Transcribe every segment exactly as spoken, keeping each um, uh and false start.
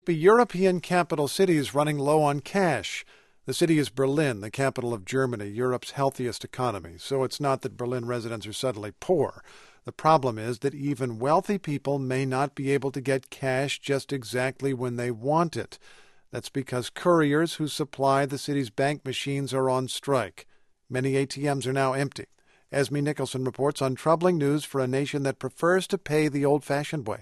A European capital city is running low on cash. The city is Berlin, the capital of Germany, Europe's healthiest economy. So it's not that Berlin residents are suddenly poor. The problem is that even wealthy people may not be able to get cash just exactly when they want it. That's because couriers who supply the city's bank machines are on strike. Many A T Ms are now empty. Esme Nicholson reports on troubling news for a nation that prefers to pay the old-fashioned way.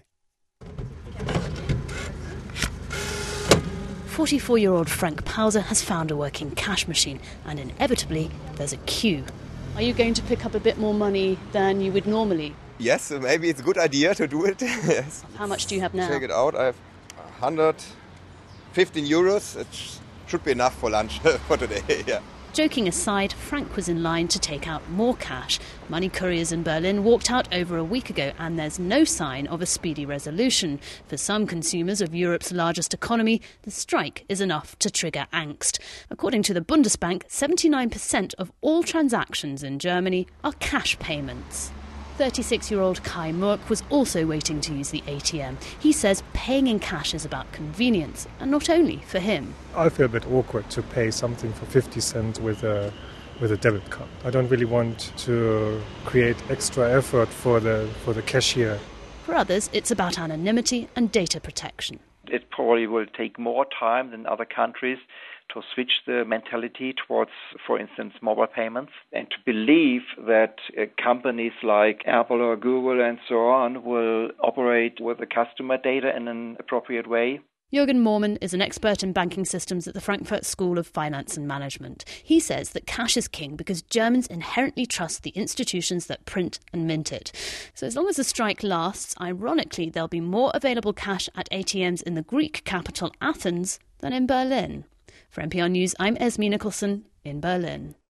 forty-four-year-old Frank Pauser has found a working cash machine, and inevitably there's a queue. Are you going to pick up a bit more money than you would normally? Yes, maybe it's a good idea to do it. Yes. How much do you have now? Check it out. I have one hundred fifteen euros. It should be enough for lunch for today. Yeah. Joking aside, Frank was in line to take out more cash. Money couriers in Berlin walked out over a week ago, and there's no sign of a speedy resolution. For some consumers of Europe's largest economy, the strike is enough to trigger angst. According to the Bundesbank, seventy-nine percent of all transactions in Germany are cash payments. thirty-six-year-old Kai Murk was also waiting to use the A T M. He says paying in cash is about convenience, and not only for him. I feel a bit awkward to pay something for fifty cents with a with a debit card. I don't really want to create extra effort for the for the cashier. For others, it's about anonymity and data protection. It probably will take more time than other countries to switch the mentality towards, for instance, mobile payments, and to believe that uh, companies like Apple or Google and so on will operate with the customer data in an appropriate way. Jürgen Moormann is an expert in banking systems at the Frankfurt School of Finance and Management. He says that cash is king because Germans inherently trust the institutions that print and mint it. So as long as the strike lasts, ironically, there'll be more available cash at A T Ms in the Greek capital Athens than in Berlin. For N P R News, I'm Esme Nicholson in Berlin.